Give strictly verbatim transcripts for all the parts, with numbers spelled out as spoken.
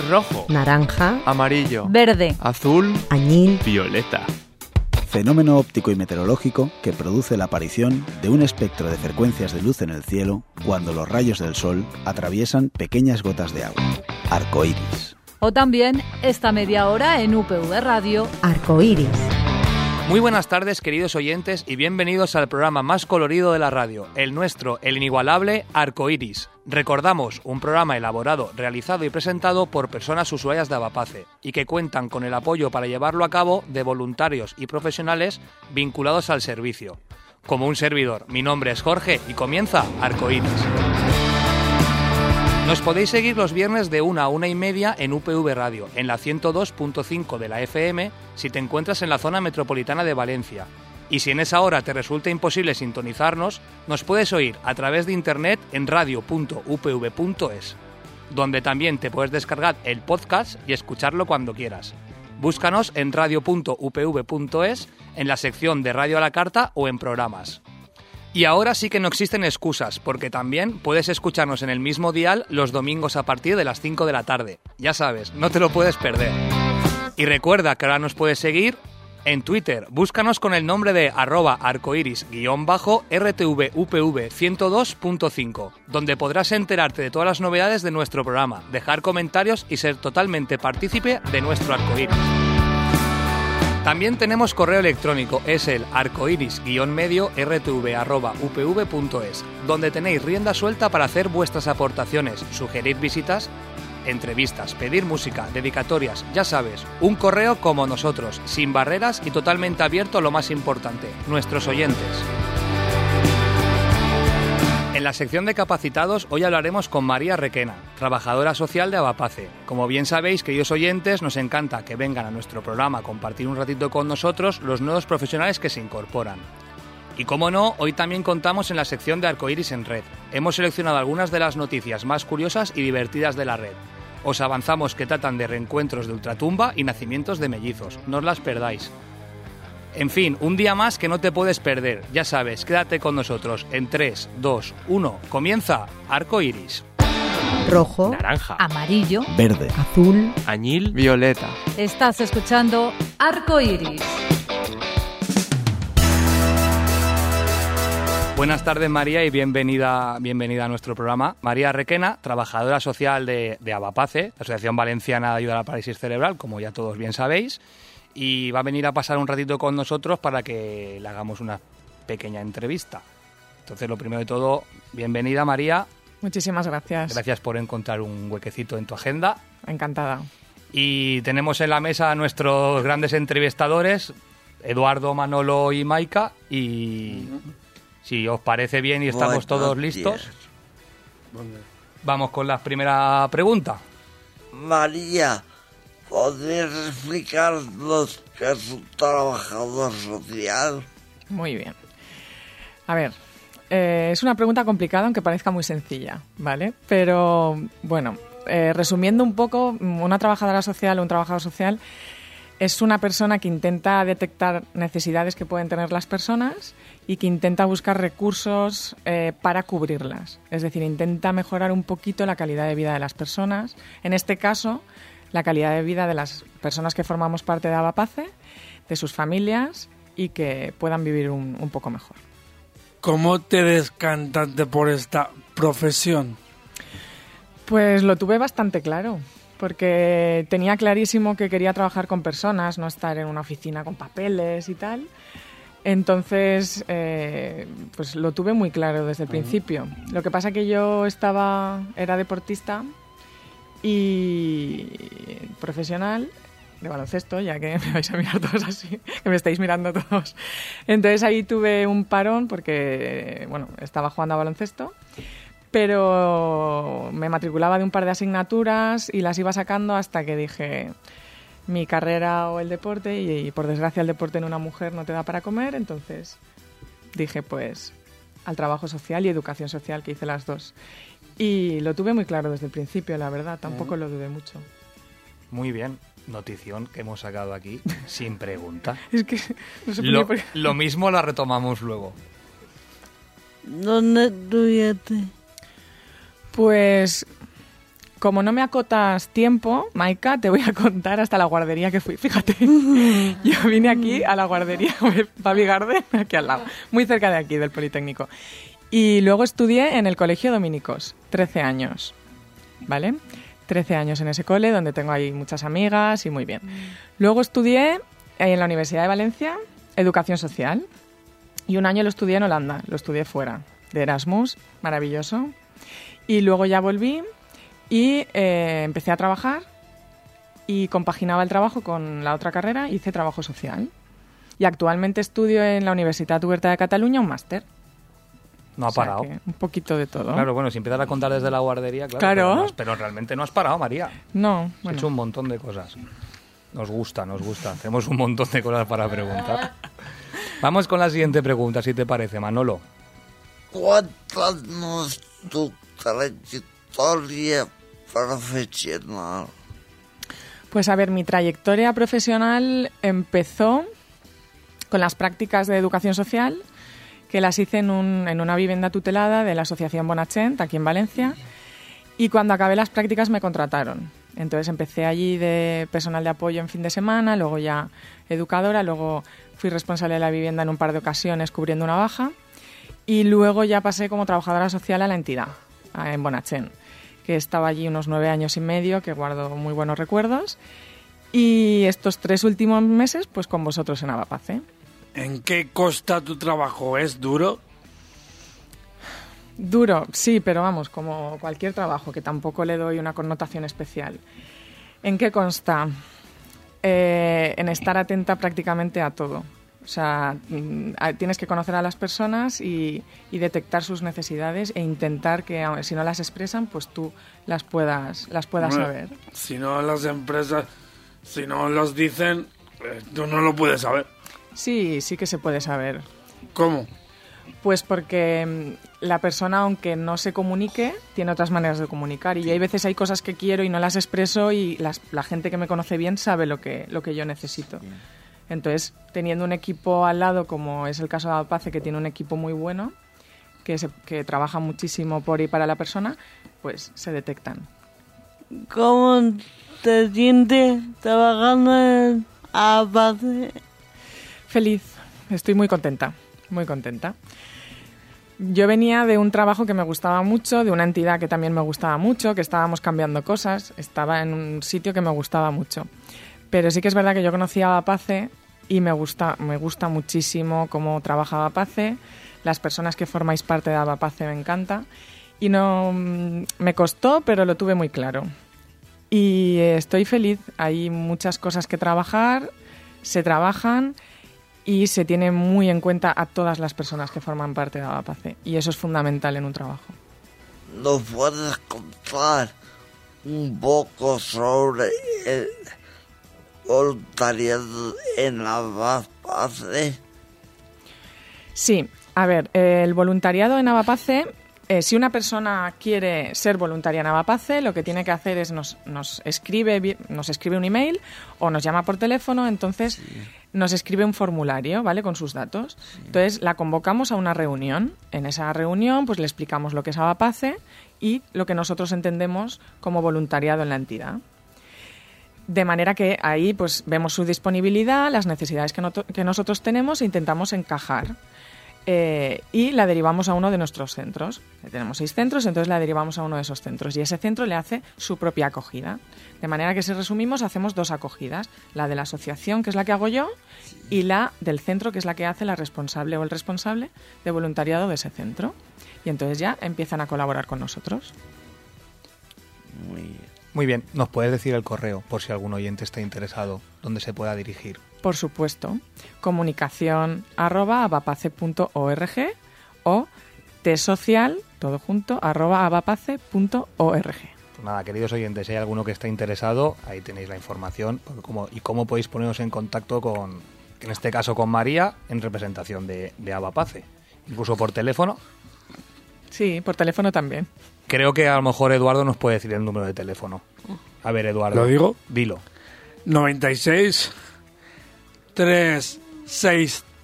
rojo, naranja, amarillo, verde, azul, añil, violeta. Fenómeno óptico y meteorológico que produce la aparición de un espectro de frecuencias de luz en el cielo cuando los rayos del sol atraviesan pequeñas gotas de agua. Arcoíris. O también esta media hora en U P V Radio. Arcoíris. Muy buenas tardes, queridos oyentes, y bienvenidos al programa más colorido de la radio, el nuestro, el inigualable Arcoíris. Recordamos, un programa elaborado, realizado y presentado por personas usuarias de Avapace y que cuentan con el apoyo para llevarlo a cabo de voluntarios y profesionales vinculados al servicio. Como un servidor, mi nombre es Jorge y comienza Arcoíris. Nos podéis seguir los viernes de una a una y media en U P V Radio, en la ciento dos punto cinco de la F M, si te encuentras en la zona metropolitana de Valencia. Y si en esa hora te resulta imposible sintonizarnos, nos puedes oír a través de internet en radio punto u p v punto es, donde también te puedes descargar el podcast y escucharlo cuando quieras. Búscanos en radio punto u p v punto es, en la sección de Radio a la Carta o en programas. Y ahora sí que no existen excusas, porque también puedes escucharnos en el mismo dial los domingos a partir de las cinco de la tarde. Ya sabes, no te lo puedes perder. Y recuerda que ahora nos puedes seguir en Twitter. Búscanos con el nombre de arroba arcoiris guión bajo R T V U P V ciento dos punto cinco, donde podrás enterarte de todas las novedades de nuestro programa, dejar comentarios y ser totalmente partícipe de nuestro arcoíris. También tenemos correo electrónico, es el arcoiris-medio rtv arroba upv punto es, donde tenéis rienda suelta para hacer vuestras aportaciones, sugerir visitas, entrevistas, pedir música, dedicatorias, ya sabes, un correo como nosotros, sin barreras y totalmente abierto a lo más importante, nuestros oyentes. En la sección de capacitados hoy hablaremos con María Requena, trabajadora social de Avapace. Como bien sabéis, queridos oyentes, nos encanta que vengan a nuestro programa a compartir un ratito con nosotros los nuevos profesionales que se incorporan. Y como no, hoy también contamos en la sección de Arcoíris en Red. Hemos seleccionado algunas de las noticias más curiosas y divertidas de la red. Os avanzamos que tratan de reencuentros de ultratumba y nacimientos de mellizos. No os las perdáis. En fin, un día más que no te puedes perder. Ya sabes, quédate con nosotros en tres, dos, uno. Comienza Arcoíris. Rojo, Naranja, Amarillo, Verde. azul, añil, violeta. estás escuchando Arcoíris. Buenas tardes, María, y bienvenida, bienvenida a nuestro programa. María Requena, trabajadora social de, de Avapace, la Asociación Valenciana de Ayuda a la Parálisis Cerebral, como ya todos bien sabéis, y va a venir a pasar un ratito con nosotros para que le hagamos una pequeña entrevista. Entonces, lo primero de todo, bienvenida, María. Muchísimas gracias. Gracias por encontrar un huequecito en tu agenda. Encantada. Y tenemos en la mesa a nuestros grandes entrevistadores, Eduardo, Manolo y Maika, y uh-huh. si os parece bien y estamos todos Buenos listos, días. vamos con la primera pregunta. María, ¿podrías explicarnos qué es un trabajador social? Muy bien. A ver, eh, es una pregunta complicada, aunque parezca muy sencilla, ¿vale? Pero, bueno, eh, resumiendo un poco, una trabajadora social o un trabajador social es una persona que intenta detectar necesidades que pueden tener las personas y que intenta buscar recursos eh, para cubrirlas. Es decir, intenta mejorar un poquito la calidad de vida de las personas. En este caso, la calidad de vida de las personas que formamos parte de Avapace, de sus familias y que puedan vivir un, un poco mejor. ¿Cómo te decantaste por esta profesión? Pues lo tuve bastante claro, porque tenía clarísimo que quería trabajar con personas, no estar en una oficina con papeles y tal. Entonces, eh, pues lo tuve muy claro desde el principio. Lo que pasa que yo estaba, era deportista y profesional de baloncesto, ya que me vais a mirar todos así, que me estáis mirando todos. Entonces ahí tuve un parón porque, bueno, estaba jugando a baloncesto, pero me matriculaba de un par de asignaturas y las iba sacando hasta que dije, mi carrera o el deporte, y, y por desgracia el deporte en una mujer no te da para comer, entonces dije pues al trabajo social y educación social, que hice las dos. Y lo tuve muy claro desde el principio, la verdad, tampoco lo dudé mucho. Muy bien, notición que hemos sacado aquí sin pregunta. Es que no sé lo, por qué. lo mismo la retomamos luego. ¿Dónde estudiaste? Pues como no me acotas tiempo, Maika, te voy a contar hasta la guardería que fui. Fíjate, yo vine aquí a la guardería Baby Garden, aquí al lado, muy cerca de aquí, del Politécnico. Y luego estudié en el Colegio Dominicos, trece años, ¿vale? trece años en ese cole, donde tengo ahí muchas amigas y muy bien. Luego estudié en la Universidad de Valencia, Educación Social, y un año lo estudié en Holanda, lo estudié fuera, de Erasmus, maravilloso. Y luego ya volví y eh, empecé a trabajar y compaginaba el trabajo con la otra carrera, hice trabajo social. Y actualmente estudio en la Universitat Oberta de Cataluña un máster. No ha parado. O sea que un poquito de todo. Claro, bueno, si empiezas a contar desde la guardería, claro. Claro. Pero, no has- pero realmente no has parado, María. No, Has bueno. hecho un montón de cosas. Nos gusta, nos gusta. Hacemos un montón de cosas para preguntar. Vamos con la siguiente pregunta, si te parece, Manolo. Cuéntanos tu trayectoria profesional. Pues a ver, mi trayectoria profesional empezó con las prácticas de educación social, que las hice en, un, en una vivienda tutelada de la Asociación Bonachent, aquí en Valencia, y cuando acabé las prácticas me contrataron. Entonces empecé allí de personal de apoyo en fin de semana, luego ya educadora, luego fui responsable de la vivienda en un par de ocasiones cubriendo una baja, y luego ya pasé como trabajadora social a la entidad, a- en Bonachent, que estaba allí unos nueve años y medio, que guardo muy buenos recuerdos, y estos tres últimos meses pues con vosotros en Avapace. ¿En qué consta tu trabajo? ¿Es duro? Duro, sí, pero vamos, como cualquier trabajo, que tampoco le doy una connotación especial. ¿En qué consta? Eh, en estar atenta prácticamente a todo. O sea, mm, a- tienes que conocer a las personas y, y detectar sus necesidades e intentar que, aun- si no las expresan, pues tú las puedas, las puedas Hombre, saber. Si no, las empresas, si no los dicen, eh, tú no lo puedes saber. Sí, sí que se puede saber. ¿Cómo? Pues porque mm, la persona, aunque no se comunique, tiene otras maneras de comunicar. Y hay veces hay cosas que quiero y no las expreso y las- la gente que me conoce bien sabe lo que, lo que yo necesito. Entonces, teniendo un equipo al lado, como es el caso de Avapace, que tiene un equipo muy bueno, que, se- que trabaja muchísimo por y para la persona, pues se detectan. ¿Cómo te sientes trabajando en Avapace? Feliz, estoy muy contenta, muy contenta. Yo venía de un trabajo que me gustaba mucho, de una entidad que también me gustaba mucho, que estábamos cambiando cosas, estaba en un sitio que me gustaba mucho. Pero sí que es verdad que yo conocía a Avapace y me gusta, me gusta muchísimo cómo trabaja Avapace, las personas que formáis parte de Avapace me encanta y no mm, me costó, pero lo tuve muy claro. Y eh, estoy feliz, hay muchas cosas que trabajar, se trabajan y se tiene muy en cuenta a todas las personas que forman parte de Avapace y eso es fundamental en un trabajo. ¿Nos puedes contar un poco sobre el voluntariado en Avapace? Sí, a ver, eh, el voluntariado en Avapace, eh, si una persona quiere ser voluntaria en Avapace, lo que tiene que hacer es nos, nos, escribe, vi- nos escribe un email o nos llama por teléfono, entonces nos escribe un formulario, ¿vale?, con sus datos. Entonces la convocamos a una reunión. En esa reunión pues le explicamos lo que es Avapace y lo que nosotros entendemos como voluntariado en la entidad. De manera que ahí pues vemos su disponibilidad, las necesidades que, noto- que nosotros tenemos e intentamos encajar. Eh, y la derivamos a uno de nuestros centros. Tenemos seis centros, entonces la derivamos a uno de esos centros. Y ese centro le hace su propia acogida. De manera que si resumimos, hacemos dos acogidas. La de la asociación, que es la que hago yo, y la del centro, que es la que hace la responsable o el responsable de voluntariado de ese centro. Y entonces ya empiezan a colaborar con nosotros. Muy bien. Muy bien, ¿nos puedes decir el correo, por si algún oyente está interesado, donde se pueda dirigir? Por supuesto, comunicación arroba avapace punto org o tsocial, todo junto, arroba avapace punto org. Pues nada, queridos oyentes, si hay alguno que está interesado, ahí tenéis la información porque cómo- y cómo podéis poneros en contacto con, en este caso con María, en representación de, de Avapace. Incluso por teléfono. Sí, por teléfono también. Creo que a lo mejor Eduardo nos puede decir el número de teléfono. A ver, Eduardo. ¿Lo digo? Dilo. noventa y seis, trescientos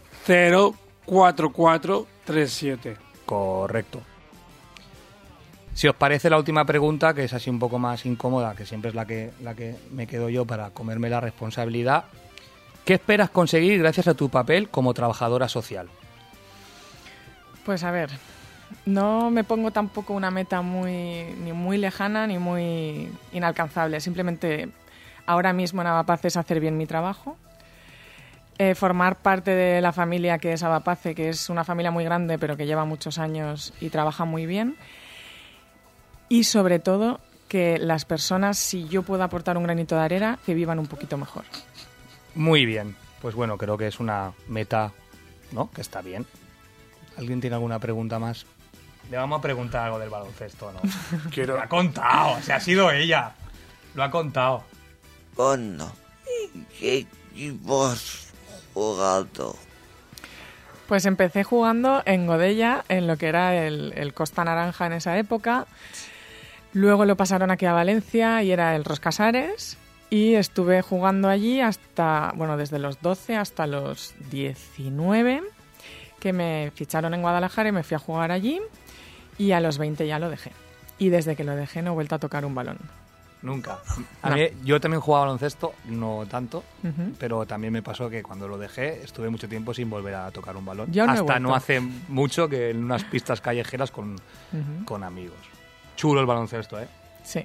sesenta, cuarenta y cuatro treinta y siete. Correcto. Si os parece la última pregunta, que es así un poco más incómoda, que siempre es la que, la que me quedo yo para comerme la responsabilidad. ¿Qué esperas conseguir gracias a tu papel como trabajadora social? Pues a ver, no me pongo tampoco una meta muy ni muy lejana ni muy inalcanzable. Simplemente ahora mismo en Avapace es hacer bien mi trabajo, eh, formar parte de la familia que es Avapace, que es una familia muy grande pero que lleva muchos años y trabaja muy bien. Y sobre todo que las personas, si yo puedo aportar un granito de arena, que vivan un poquito mejor. Muy bien. Pues bueno, creo que es una meta, ¿no? Que está bien. ¿Alguien tiene alguna pregunta más? Le vamos a preguntar algo del baloncesto, ¿no? Quiero... Lo ha contado, se ha sido ella. Lo ha contado. Bueno, ¿y qué equipo has jugado? Pues empecé jugando en Godella, en lo que era el, el Costa Naranja en esa época. Luego lo pasaron aquí a Valencia y era el Roscasares. Y estuve jugando allí hasta, bueno, desde los doce hasta los diecinueve, que me ficharon en Guadalajara y me fui a jugar allí. Y a los veinte ya lo dejé. Y desde que lo dejé no he vuelto a tocar un balón. Nunca. A No. mí, yo también jugaba baloncesto, no tanto, Uh-huh. pero también me pasó que cuando lo dejé estuve mucho tiempo sin volver a tocar un balón. Yo no he Hasta vuelto. no hace mucho que en unas pistas callejeras con, Uh-huh. con amigos. Chulo el baloncesto, ¿eh? Sí.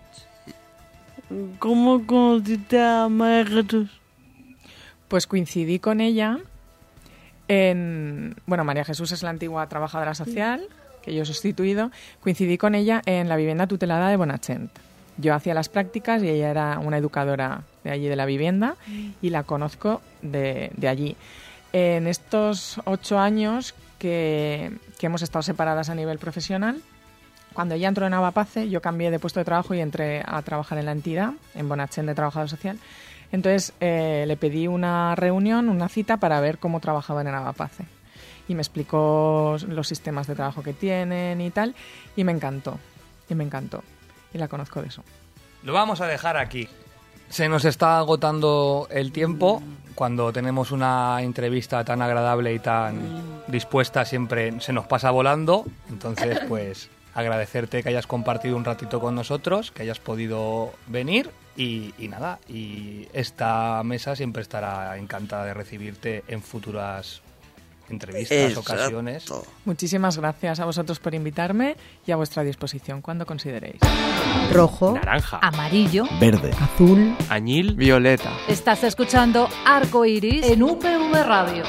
¿Cómo conociste a María Jesús? Pues coincidí con ella en... Bueno, María Jesús es la antigua trabajadora social, que yo he sustituido. Coincidí con ella en la vivienda tutelada de Bonachent. Yo hacía las prácticas y ella era una educadora de allí de la vivienda y la conozco de, de allí. En estos ocho años que, que hemos estado separadas a nivel profesional, cuando ella entró en Avapace, yo cambié de puesto de trabajo y entré a trabajar en la entidad, en Bonachent de Trabajador Social. Entonces eh, le pedí una reunión, una cita para ver cómo trabajaban en Avapace. Y me explicó los sistemas de trabajo que tienen y tal, y me encantó, y me encantó. Y la conozco de eso. Lo vamos a dejar aquí. Se nos está agotando el tiempo. Cuando tenemos una entrevista tan agradable y tan dispuesta, siempre se nos pasa volando. Entonces, pues, agradecerte que hayas compartido un ratito con nosotros, que hayas podido venir y, y nada. Y esta mesa siempre estará encantada de recibirte en futuras entrevistas, Exacto. ocasiones. Muchísimas gracias a vosotros por invitarme y a vuestra disposición cuando consideréis. Rojo, Naranja. Amarillo. Verde. azul, Añil. Violeta. Estás escuchando Arco Iris en U P V Radio.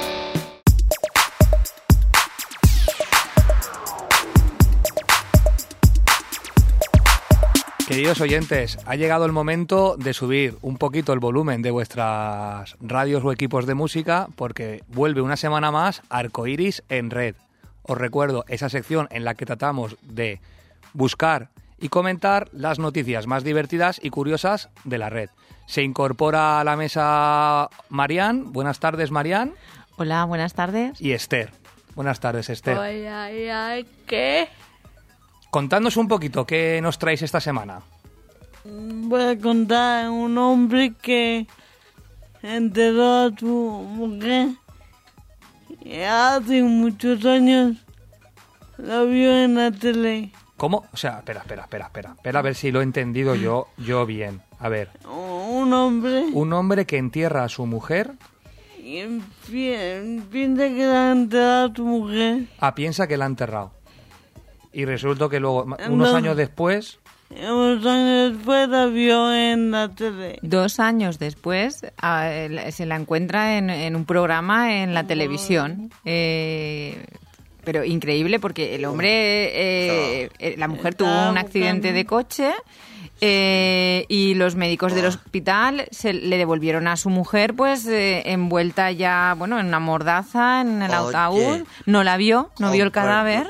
Queridos oyentes, ha llegado el momento de subir un poquito el volumen de vuestras radios o equipos de música porque vuelve una semana más Arco Iris en Red. Os recuerdo esa sección en la que tratamos de buscar y comentar las noticias más divertidas y curiosas de la red. Se incorpora a la mesa Marian. Buenas tardes, Marian. Hola, buenas tardes. Y Esther. Buenas tardes, Esther. Ay, ay, ay, ¿qué? Contadnos un poquito qué nos traéis esta semana. Voy a contar un hombre que enterró a su mujer y hace muchos años la vio en la tele. ¿Cómo? O sea, espera, espera, espera, espera. Espera a ver si lo he entendido yo, yo bien. A ver. Un hombre Un hombre que entierra a su mujer. y pi- piensa que la ha enterrado a su mujer. Ah, piensa que la ha enterrado. Y resulta que luego, ma- unos No. años después, Y unos años después la vio en la tele. Dos años después a- el- se la encuentra en, en un programa en la televisión. Eh, pero increíble porque el hombre, eh, eh, la mujer tuvo Estaba un accidente buscando. de coche eh, y los médicos del hospital se le devolvieron a su mujer pues eh, envuelta ya, bueno, en una mordaza en el Oye. ataúd. No la vio, no vio el Oh, cadáver.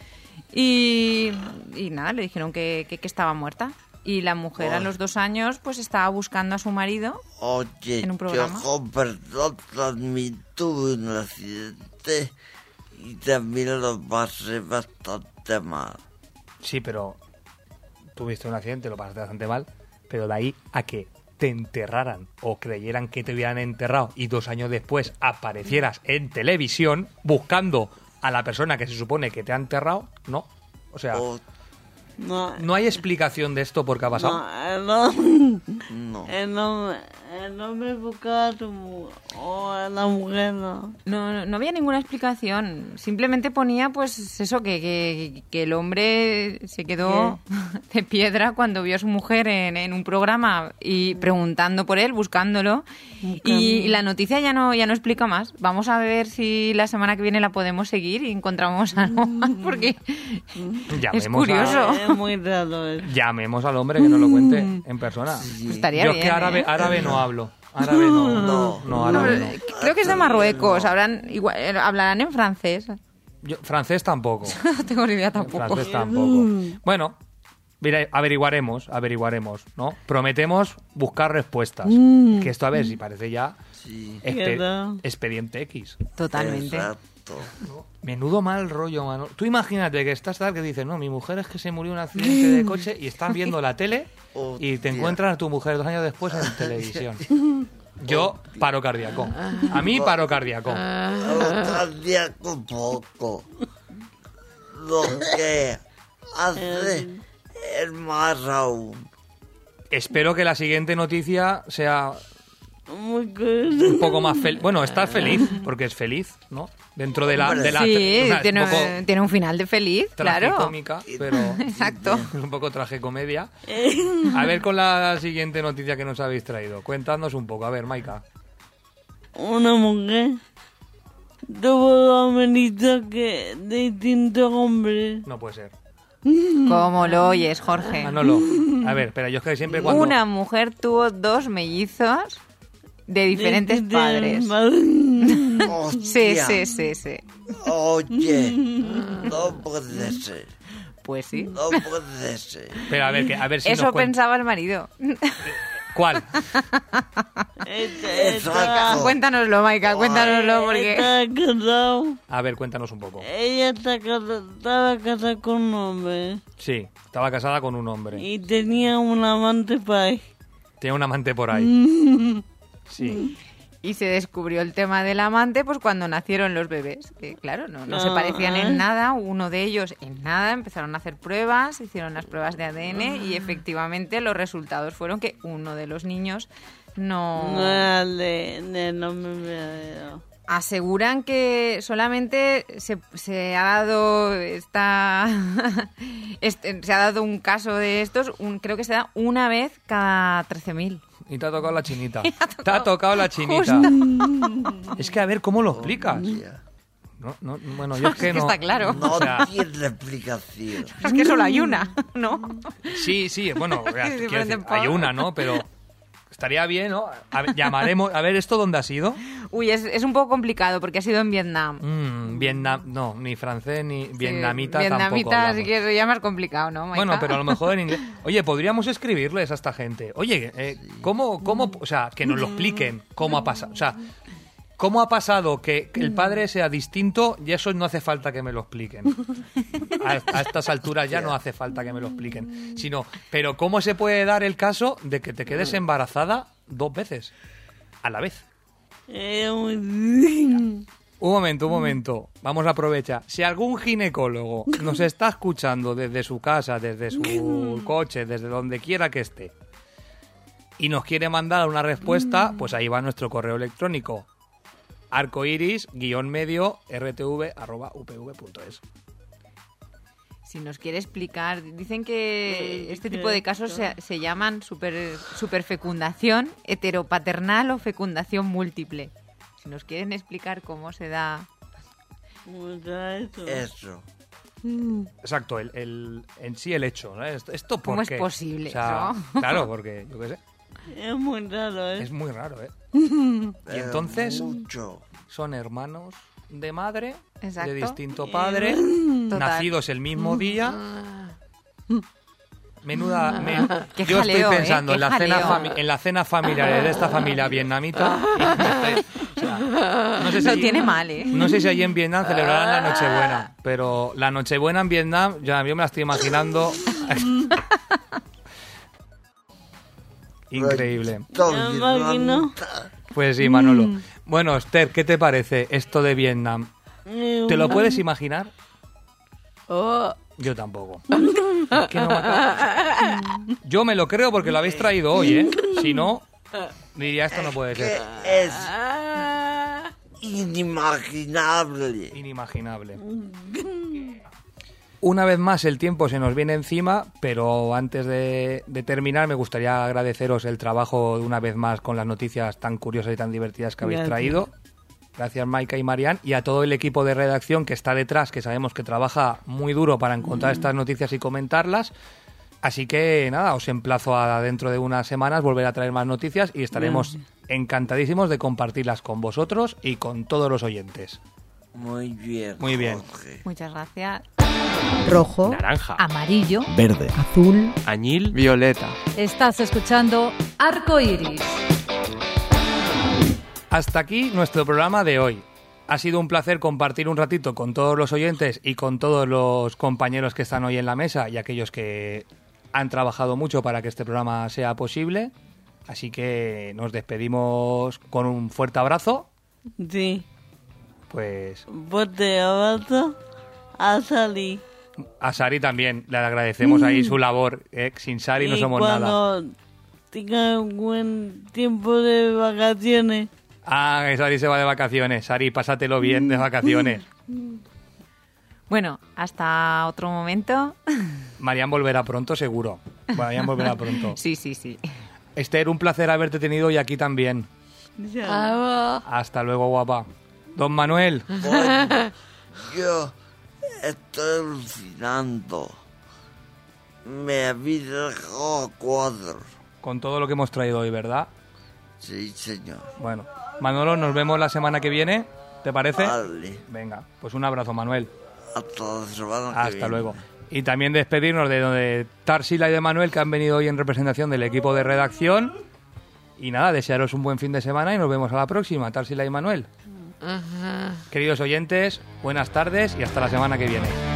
Y, y nada, le dijeron que, que, que estaba muerta. Y la mujer a Oh. los dos años pues estaba buscando a su marido. Oye, En un programa. yo con perdón también tuve un accidente y también lo pasé bastante mal. sí, pero tuviste un accidente, lo pasaste bastante mal, pero de ahí a que te enterraran o creyeran que te hubieran enterrado y dos años después aparecieras en televisión buscando a la persona que se supone que te ha enterrado, no. O sea, Oh, No, no hay explicación de esto por qué ha pasado. no, no. No. El hombre, el hombre buscaba a su mu- o a la mujer, no. No, no, no había ninguna explicación. Simplemente ponía, pues, eso, que, que, que el hombre se quedó de piedra cuando vio a su mujer en, en un programa y preguntando por él, buscándolo. Y la noticia ya no, ya no explica más. Vamos a ver si la semana que viene la podemos seguir y encontramos algo más, porque es Llamemos curioso. a- Es muy raro eso. Llamemos al hombre que nos lo cuente en persona. Estaría Yo bien. es que árabe, ¿eh? árabe no hablo. Árabe no. No. No, No, árabe pero, no. eh, creo que es de Marruecos. Habrán, igual, eh, hablarán en francés. Yo, francés tampoco. No tengo ni idea tampoco. Francés tampoco. Bueno, mira, averiguaremos, averiguaremos, ¿no? Prometemos buscar respuestas. Que esto, a ver, si parece ya Sí. expe- Verdad. expediente X. Totalmente. Exacto. Menudo mal rollo, mano. Tú imagínate que estás tal que dices, no, mi mujer es que se murió en un accidente de coche y estás viendo la tele y te Hostia. encuentras a tu mujer dos años después en televisión. Yo, paro cardíaco. A mí, paro cardíaco. Cardíaco poco. Lo que hace es más aún. Espero que la siguiente noticia sea Muy curioso. un poco más feliz. Bueno, estás feliz, porque es feliz, ¿no? Dentro de la... De la Sí, o sea, es tiene, un poco tiene un final de feliz, claro. tragicómica, pero Exacto. es un poco tragicomedia. A ver con la siguiente noticia que nos habéis traído. Cuéntanos un poco. A ver, Maika. Una mujer tuvo dos amenitos que de distintos hombres. No puede ser. Como lo oyes, Jorge. Manolo. A ver, espera, yo es que siempre cuando... Una mujer tuvo dos mellizos de diferentes De- padres. Sí, Hostia. sí, sí, sí. Oye, no puede ser. Pues sí. No puede ser. Pero a ver, que, a ver si Eso nos cuenta. pensaba el marido. ¿Cuál? Este- Exacto. Cuéntanoslo, Maika, cuéntanoslo, porque... Estaba casado. A ver, cuéntanos un poco. Ella está casa- estaba casada con un hombre Sí, estaba casada con un hombre. y tenía un amante para él. Tenía un amante por ahí. Sí. Y se descubrió el tema del amante pues cuando nacieron los bebés. Que claro, no, no se No, parecían ¿eh? en nada, uno de ellos en nada, empezaron a hacer pruebas, hicieron las pruebas de A D N y efectivamente los resultados fueron que uno de los niños no... No era de, de nombre verdadero. Aseguran que solamente se, se ha dado esta este, se ha dado un caso de estos, un, creo que se da una vez cada trece mil. Y te ha tocado la chinita. Te ha tocado la chinita. Es que a ver, ¿cómo lo explicas? No, no, bueno, yo es que Es que no... está claro. No O sea, tiene explicación. Es que solo hay una, ¿no? sí, sí, bueno, quiero decir, diferente hay pago. una, ¿no? Pero estaría bien, ¿no? A ver, llamaremos... A ver, ¿esto dónde ha sido? Uy, es, es un poco complicado porque ha sido en Vietnam. Mm, Vietnam... No, ni francés ni vietnamita, Sí, tampoco vietnamita, hablamos. así que eso ya más complicado, ¿no, Maika? Bueno, pero a lo mejor en inglés... Oye, podríamos escribirles a esta gente. Oye, eh, ¿cómo, cómo... O sea, que nos lo expliquen cómo ha pasado. O sea, ¿cómo ha pasado que que el padre sea distinto? Y eso no hace falta que me lo expliquen. A, a estas alturas ya no hace falta que me lo expliquen. Sino, pero ¿cómo se puede dar el caso de que te quedes embarazada dos veces a la vez? Era muy... Un momento, un momento. Vamos a aprovechar. Si algún ginecólogo nos está escuchando desde su casa, desde su coche, desde donde quiera que esté, y nos quiere mandar una respuesta, pues ahí va nuestro correo electrónico. arcoiris guión medio rtv arroba upv punto es. Si nos quiere explicar, dicen que este tipo de casos se, se llaman super, superfecundación heteropaternal o fecundación múltiple. Si nos quieren explicar cómo se da... ¿Cómo está eso? Eso. Exacto, el, el- en sí el hecho, ¿no? Esto, esto ¿Cómo ¿por es qué? posible O sea, eso? claro, porque yo qué sé, Es muy raro, ¿eh? es muy raro, ¿eh? Y entonces Mucho. son hermanos de madre, Exacto. de distinto padre, Total. nacidos el mismo día. Menuda. me- Qué yo jaleo, estoy pensando ¿eh? en, la Qué cena jaleo. fami- en la cena familiar de esta familia vietnamita. y estoy- o sea, no sé si Lo allí- tiene mal, ¿eh? No sé si allí en Vietnam celebrarán la Nochebuena, pero la Nochebuena en Vietnam, ya yo me la estoy imaginando. Increíble. Ya me imagino. Pues sí, Manolo. Bueno, Esther, ¿qué te parece esto de Vietnam? Eh, ¿Te lo puedes imaginar? Oh. Yo tampoco. Es que no me acabo- Yo me lo creo porque lo habéis traído hoy, ¿eh? Si no, diría esto no puede ser. Es inimaginable. Inimaginable. Una vez más el tiempo se nos viene encima, pero antes de, de terminar me gustaría agradeceros el trabajo de una vez más con las noticias tan curiosas y tan divertidas que habéis Gracias. traído. Gracias Maika y Marian y a todo el equipo de redacción que está detrás, que sabemos que trabaja muy duro para encontrar estas noticias y comentarlas. Así que nada, os emplazo a dentro de unas semanas volver a traer más noticias y estaremos encantadísimos de compartirlas con vosotros y con todos los oyentes. Muy bien. Muy bien. Jorge. Muchas gracias. rojo, Naranja. Amarillo. Verde. azul, Añil. Violeta. Estás escuchando Arco Iris. Hasta aquí nuestro programa de hoy. Ha sido un placer compartir un ratito con todos los oyentes y con todos los compañeros que están hoy en la mesa y aquellos que han trabajado mucho para que este programa sea posible. Así que nos despedimos con un fuerte abrazo. Sí. Pues Fuerte abrazo a Sari. a Sari también le agradecemos ahí su labor. ¿eh? Sin Sari no Y somos nada. cuando tenga un buen tiempo de vacaciones. Ah, que Sari se va de vacaciones. Sari, pásatelo bien de vacaciones. Bueno, hasta otro momento. Marian volverá pronto, seguro. Marian volverá pronto. Sí, sí, sí. Esther, un placer haberte tenido hoy aquí también. Ya. Hasta luego, guapa. Don Manuel. Bueno, yo estoy alucinando. Me habéis dejado cuadros. Con todo lo que hemos traído hoy, ¿verdad? Sí, señor. Bueno, Manolo, nos vemos la semana que viene. ¿Te parece? Vale. Venga, pues un abrazo, Manuel. Hasta la semana que Hasta viene. luego. Y también despedirnos de, de Tarsila y de Manuel, que han venido hoy en representación del equipo de redacción. Y nada, desearos un buen fin de semana y nos vemos a la próxima, Tarsila y Manuel. Queridos oyentes, buenas tardes y hasta la semana que viene.